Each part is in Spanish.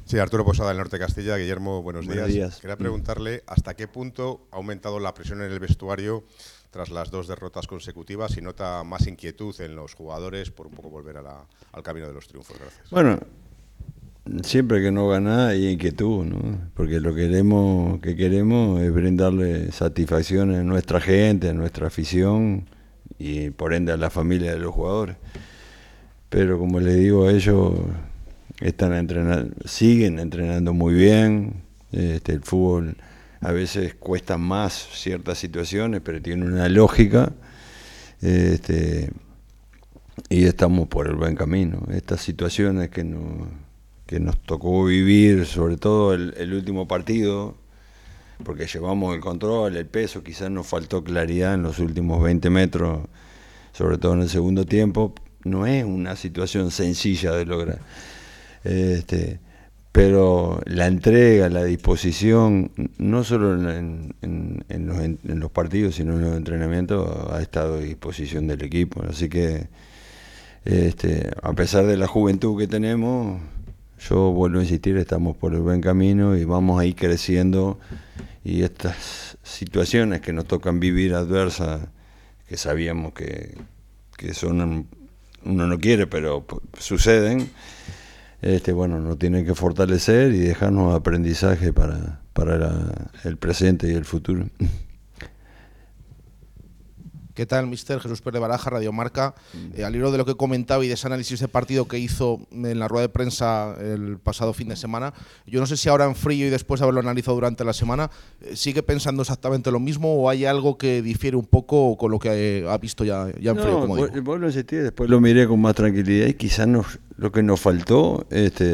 Sí, Arturo Posada, del Norte de Castilla. Guillermo, buenos Buenos días. días. Quería preguntarle hasta qué punto ha aumentado la presión en el vestuario tras las 2 derrotas consecutivas y nota más inquietud en los jugadores por un poco volver al camino de los triunfos. Gracias. Bueno, siempre que no gana hay inquietud, ¿no? Porque lo que queremos es brindarle satisfacción a nuestra gente, a nuestra afición y por ende a la familia de los jugadores. Pero como les digo, ellos están entrenando, siguen entrenando muy bien. El fútbol a veces cuesta más ciertas situaciones, pero tiene una lógica. Y estamos por el buen camino. Estas situaciones que nos tocó vivir, sobre todo el último partido, porque llevamos el control, el peso, quizás nos faltó claridad en los últimos 20 metros, sobre todo en el segundo tiempo. No es una situación sencilla de lograr. Pero la entrega, la disposición, no solo en los partidos, sino en los entrenamientos, ha estado a disposición del equipo. Así que, a pesar de la juventud que tenemos, yo vuelvo a insistir, estamos por el buen camino y vamos a ir creciendo. Y estas situaciones que nos tocan vivir adversas, que sabíamos que son, uno no quiere, pero suceden, bueno, nos tienen que fortalecer y dejarnos aprendizaje para el presente y el futuro. ¿Qué tal, mister? Jesús Pérez Baraja, Radio Marca. Al hilo de lo que comentaba y de ese análisis de partido que hizo en la rueda de prensa el pasado fin de semana, yo no sé si ahora en frío y después de haberlo analizado durante la semana, ¿sigue pensando exactamente lo mismo o hay algo que difiere un poco con lo que ha visto ya en frío, como digo? Vos lo insistí, después lo miré con más tranquilidad y quizás lo que nos faltó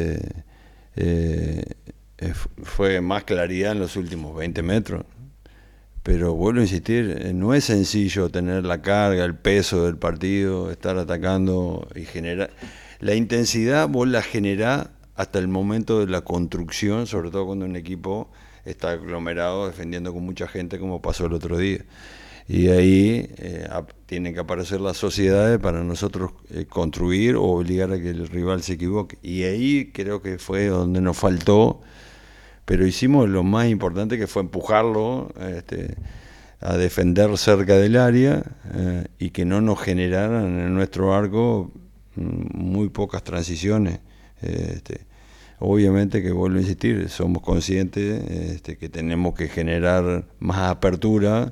fue más claridad en los últimos 20 metros. Pero vuelvo a insistir, no es sencillo tener la carga, el peso del partido, estar atacando y generar. La intensidad vos la generás hasta el momento de la construcción, sobre todo cuando un equipo está aglomerado defendiendo con mucha gente, como pasó el otro día. Y ahí tienen que aparecer las sociedades para nosotros construir o obligar a que el rival se equivoque. Y ahí creo que fue donde nos faltó. Pero hicimos lo más importante, que fue empujarlo a defender cerca del área y que no nos generaran en nuestro arco muy pocas transiciones. Obviamente que vuelvo a insistir, somos conscientes que tenemos que generar más apertura,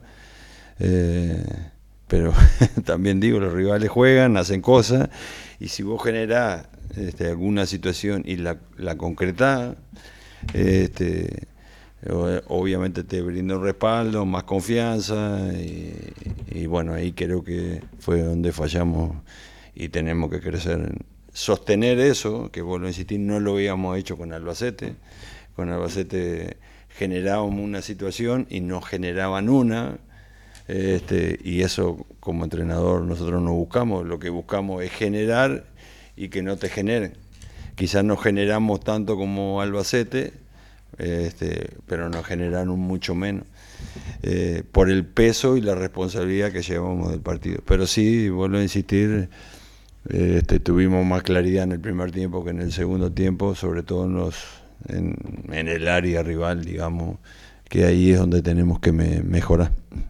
pero también digo, los rivales juegan, hacen cosas, y si vos generás alguna situación y la concretás, obviamente te brinda un respaldo, más confianza y bueno, ahí creo que fue donde fallamos y tenemos que crecer. Sostener eso, que vuelvo a insistir, no lo habíamos hecho con Albacete. Con Albacete generábamos una situación y nos generaban una, y eso como entrenador nosotros no buscamos, lo que buscamos es generar y que no te generen. Quizás no generamos tanto como Albacete, pero nos generaron mucho menos, por el peso y la responsabilidad que llevamos del partido. Pero sí, vuelvo a insistir, tuvimos más claridad en el primer tiempo que en el segundo tiempo, sobre todo en el área rival, digamos, que ahí es donde tenemos que mejorar.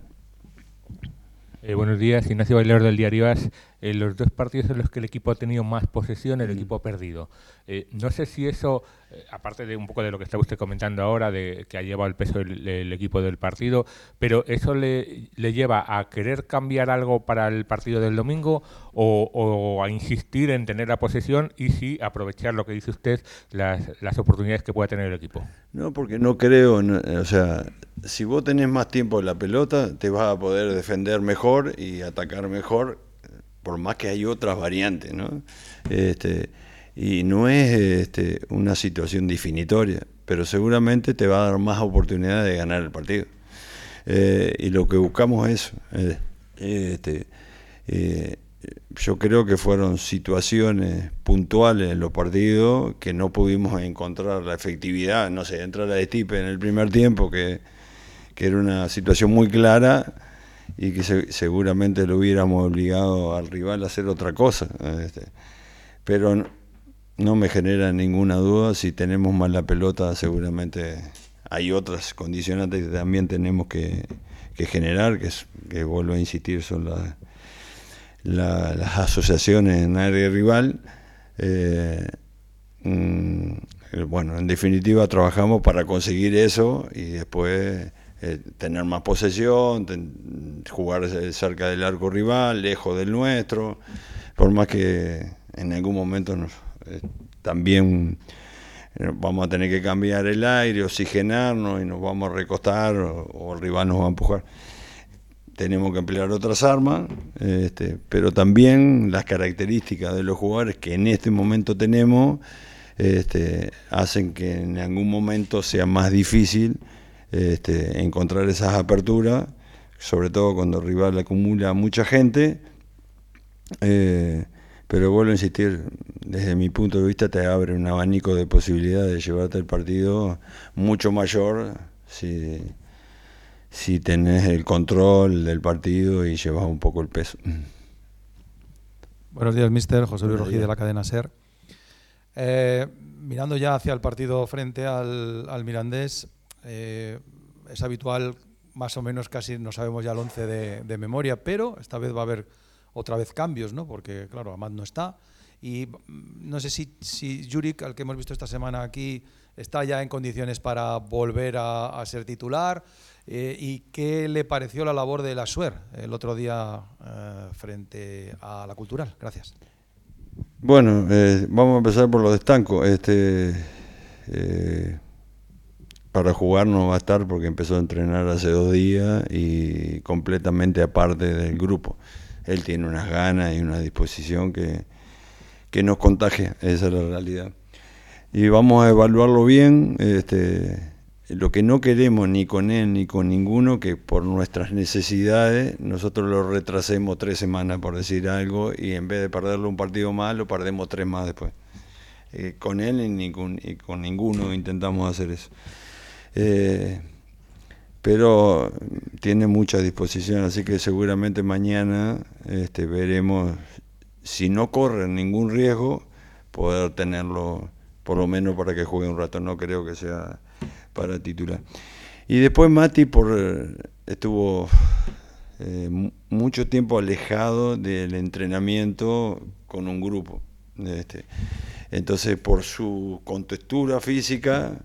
Buenos días, Ignacio Bailador del Diario AS. Los dos partidos en los que el equipo ha tenido más posesión, el equipo ha perdido. No sé si eso, aparte de un poco de lo que está usted comentando ahora, de que ha llevado el peso el equipo del partido, pero ¿eso le lleva a querer cambiar algo para el partido del domingo o a insistir en tener la posesión y sí aprovechar lo que dice usted, las oportunidades que pueda tener el equipo? No, porque no creo, o sea, si vos tenés más tiempo en la pelota, te vas a poder defender mejor y atacar mejor, por más que hay otras variantes, ¿no? Y no es una situación definitoria, pero seguramente te va a dar más oportunidades de ganar el partido. Y lo que buscamos es eso. Yo creo que fueron situaciones puntuales en los partidos que no pudimos encontrar la efectividad. No sé, entra la de Stipe en el primer tiempo, que era una situación muy clara y que seguramente lo hubiéramos obligado al rival a hacer otra cosa. Pero no me genera ninguna duda. Si tenemos más la pelota, seguramente hay otras condicionantes que también tenemos que generar, que vuelvo a insistir, son las asociaciones en área rival. Bueno, en definitiva trabajamos para conseguir eso y después tener más posesión, jugar cerca del arco rival, lejos del nuestro, por más que en algún momento también vamos a tener que cambiar el aire, oxigenarnos y nos vamos a recostar o el rival nos va a empujar. Tenemos que emplear otras armas, pero también las características de los jugadores que en este momento tenemos hacen que en algún momento sea más difícil encontrar esas aperturas, sobre todo cuando el rival acumula mucha gente. Pero vuelvo a insistir, desde mi punto de vista te abre un abanico de posibilidades de llevarte el partido mucho mayor si tenés el control del partido y llevas un poco el peso. Buenos días, míster. José Luis Rojí de la cadena SER. Mirando ya hacia el partido frente al Mirandés, es habitual, más o menos casi no sabemos ya el 11 de memoria, pero esta vez va a haber otra vez cambios, ¿no? Porque, claro, Amat no está. Y no sé si Juric, al que hemos visto esta semana aquí, está ya en condiciones para volver a ser titular. ¿Y qué le pareció la labor de Lassuer el otro día frente a la Cultural? Gracias. Bueno, vamos a empezar por lo de Stanco. Para jugar no va a estar porque empezó a entrenar hace 2 días y completamente aparte del grupo. Él tiene unas ganas y una disposición que nos contagia, esa es la realidad. Y vamos a evaluarlo bien. Lo que no queremos ni con él ni con ninguno, que por nuestras necesidades nosotros lo retrasemos 3 semanas, por decir algo, y en vez de perderlo un partido más, lo perdemos 3 más después. Con él y con ninguno intentamos hacer eso. Pero tiene mucha disposición, así que seguramente mañana veremos, si no corre ningún riesgo, poder tenerlo por lo menos para que juegue un rato. No creo que sea para titular. Y después Mati estuvo mucho tiempo alejado del entrenamiento con un grupo. Entonces, por su contextura física,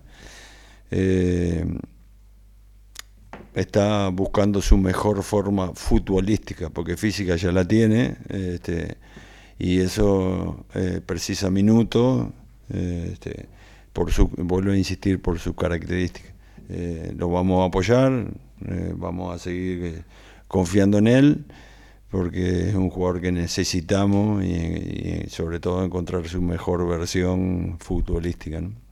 está buscando su mejor forma futbolística, porque física ya la tiene, y eso precisa minutos, vuelvo a insistir, por sus características. Lo vamos a apoyar, vamos a seguir confiando en él, porque es un jugador que necesitamos y sobre todo encontrar su mejor versión futbolística, ¿no?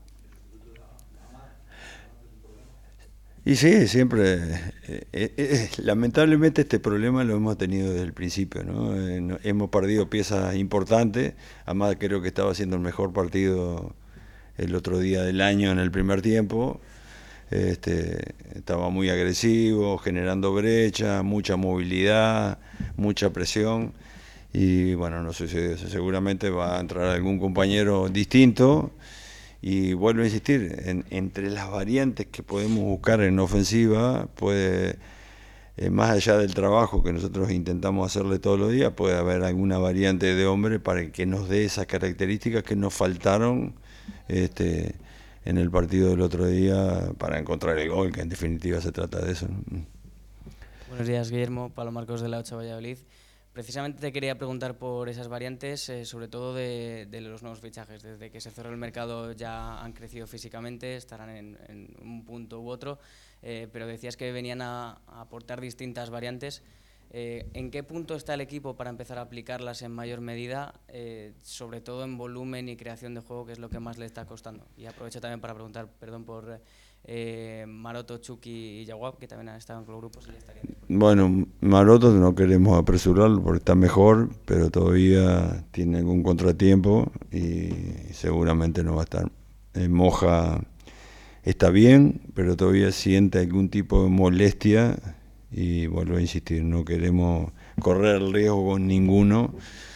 Y sí, siempre, lamentablemente este problema lo hemos tenido desde el principio, ¿no? Hemos perdido piezas importantes. Además creo que estaba haciendo el mejor partido el otro día del año en el primer tiempo. Estaba muy agresivo, generando brecha, mucha movilidad, mucha presión. Y bueno, no sucedió eso. Seguramente va a entrar algún compañero distinto. Y vuelvo a insistir, entre las variantes que podemos buscar en ofensiva, puede, más allá del trabajo que nosotros intentamos hacerle todos los días, puede haber alguna variante de hombre para que nos dé esas características que nos faltaron en el partido del otro día para encontrar el gol, que en definitiva se trata de eso, ¿no? Buenos días, Guillermo. Pablo Marcos de la 8 Valladolid. Precisamente te quería preguntar por esas variantes, sobre todo de los nuevos fichajes. Desde que se cerró el mercado ya han crecido físicamente, estarán en un punto u otro, pero decías que venían a aportar distintas variantes. ¿En qué punto está el equipo para empezar a aplicarlas en mayor medida, sobre todo en volumen y creación de juego, que es lo que más le está costando? Y aprovecho también para preguntar, perdón, por Maroto, Chucky y Jawab, que también han estado en los grupos y ya estarían disponibles. Bueno, Maroto no queremos apresurarlo porque está mejor, pero todavía tiene algún contratiempo y seguramente no va a estar. Moja está bien, pero todavía siente algún tipo de molestia y vuelvo a insistir, no queremos correr el riesgo con ninguno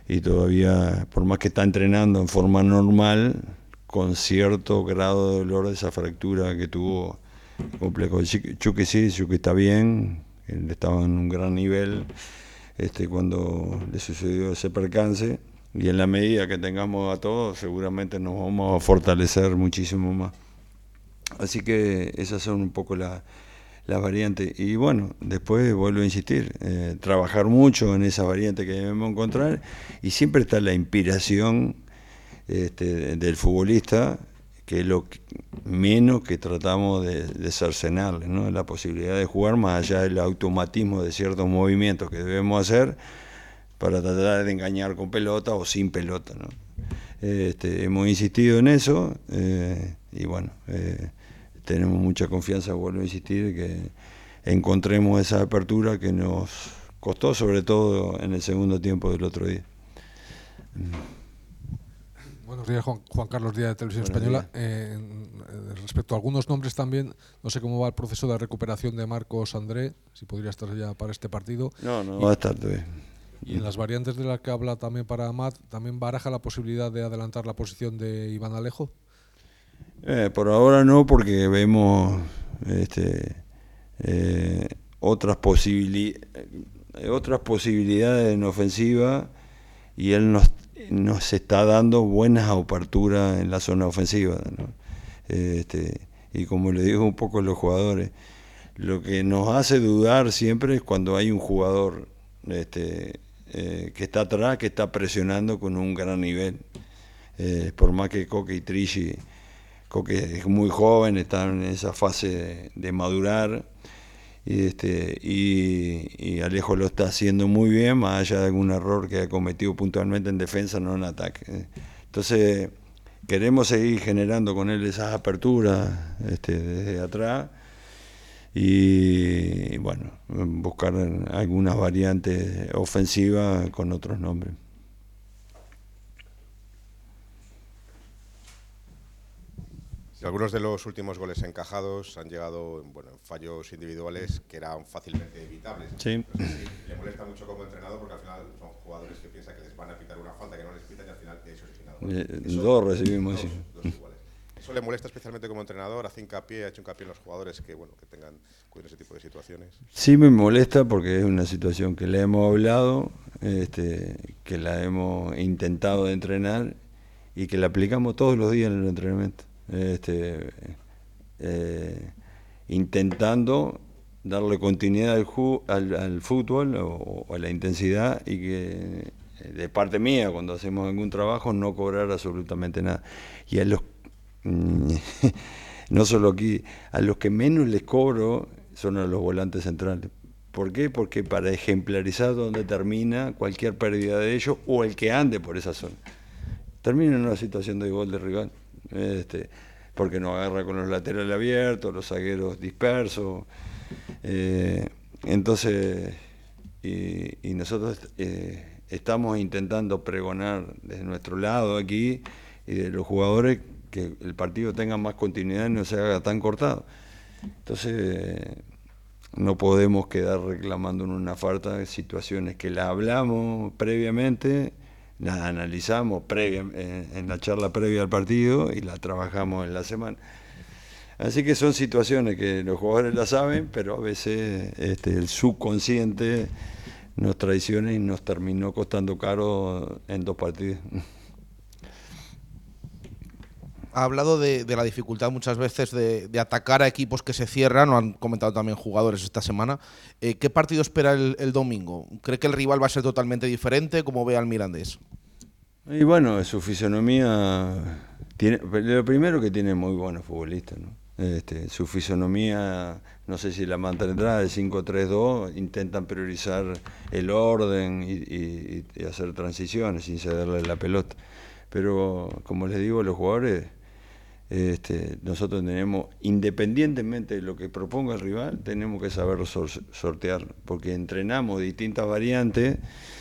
y todavía, por más que está entrenando en forma normal, con cierto grado de dolor de esa fractura que tuvo complejo. Chucky sí, Chucky está bien, él estaba en un gran nivel cuando le sucedió ese percance, y en la medida que tengamos a todos seguramente nos vamos a fortalecer muchísimo más. Así que esas son un poco las variantes. Y bueno, después vuelvo a insistir, trabajar mucho en esa variante que debemos encontrar, y siempre está la inspiración del futbolista, que es lo menos que tratamos de cercenarle, ¿no? La posibilidad de jugar más allá del automatismo de ciertos movimientos que debemos hacer para tratar de engañar con pelota o sin pelota, ¿no? Hemos insistido en eso, y bueno, tenemos mucha confianza, vuelvo a insistir, que encontremos esa apertura que nos costó, sobre todo en el segundo tiempo del otro día. Buenos días, Juan Carlos Díaz, de Televisión Española. Respecto a algunos nombres también, no sé cómo va el proceso de recuperación de Marcos André, si podría estar ya para este partido. No va a estar todavía. Y en las variantes de las que habla también para Amat, ¿también baraja la posibilidad de adelantar la posición de Iván Alejo? Por ahora no, porque vemos otras posibilidades en ofensiva, y él nos está dando buenas aperturas en la zona ofensiva, ¿no? Y como le digo un poco a los jugadores, lo que nos hace dudar siempre es cuando hay un jugador que está atrás, que está presionando con un gran nivel. Por más que Coque y Trilli, Coque es muy joven, está en esa fase de madurar, y Alejo lo está haciendo muy bien, más allá de algún error que ha cometido puntualmente en defensa, no en ataque. Entonces queremos seguir generando con él esas aperturas desde atrás, y bueno, buscar algunas variantes ofensivas con otros nombres. Algunos de los últimos goles encajados han llegado en fallos individuales que eran fácilmente evitables. Sí. No sé si le molesta mucho como entrenador, porque al final son jugadores que piensan que les van a pitar una falta que no les pitan, y al final de eso se final. Dos recibimos. Dos iguales. ¿Eso le molesta especialmente como entrenador? ¿Ha hecho hincapié en los jugadores que tengan cuidado ese tipo de situaciones? Sí, me molesta porque es una situación que le hemos hablado, que la hemos intentado de entrenar y que la aplicamos todos los días en el entrenamiento. Intentando darle continuidad al fútbol o a la intensidad, y que de parte mía, cuando hacemos algún trabajo, no cobrar absolutamente nada. Y a los no solo aquí, a los que menos les cobro son a los volantes centrales. ¿Por qué? Porque para ejemplarizar dónde termina cualquier pérdida de ellos, o el que ande por esa zona, termina en una situación de gol de rival. Porque no agarra con los laterales abiertos, los zagueros dispersos. Entonces, y nosotros estamos intentando pregonar desde nuestro lado aquí, y de los jugadores, que el partido tenga más continuidad y no se haga tan cortado. Entonces, no podemos quedar reclamando en una falta de situaciones que las hablamos previamente, las analizamos en la charla previa al partido, y las trabajamos en la semana. Así que son situaciones que los jugadores las saben, pero a veces el subconsciente nos traiciona y nos terminó costando caro en 2 partidos. Ha hablado de la dificultad muchas veces de atacar a equipos que se cierran, lo han comentado también jugadores esta semana. ¿Qué partido espera el domingo? ¿Cree que el rival va a ser totalmente diferente? ¿Cómo ve al Mirandés? Y bueno, su fisonomía lo primero, que tiene muy buenos futbolistas, ¿no? Su fisonomía, no sé si la mantendrá, de 5-3-2, intentan priorizar el orden y hacer transiciones sin cederle la pelota. Pero, como les digo, los jugadores, nosotros tenemos, independientemente de lo que proponga el rival, tenemos que saber sortear, porque entrenamos distintas variantes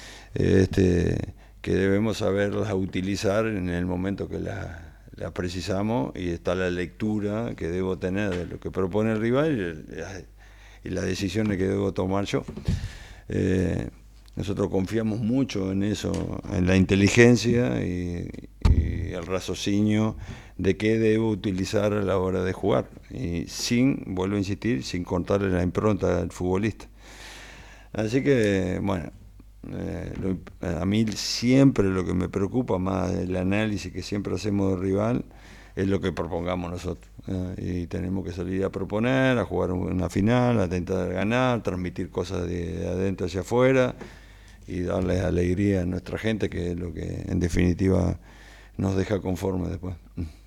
que debemos saberlas utilizar en el momento que las precisamos, y está la lectura que debo tener de lo que propone el rival y las decisiones que debo tomar yo. nosotros confiamos mucho en eso, en la inteligencia y el raciocinio de qué debo utilizar a la hora de jugar. Y vuelvo a insistir, sin contarle la impronta del futbolista. Así que, bueno, a mí siempre lo que me preocupa más del análisis que siempre hacemos del rival es lo que propongamos nosotros. Y tenemos que salir a proponer, a jugar una final, a intentar ganar, transmitir cosas de adentro hacia afuera y darle alegría a nuestra gente, que es lo que en definitiva nos deja conforme después.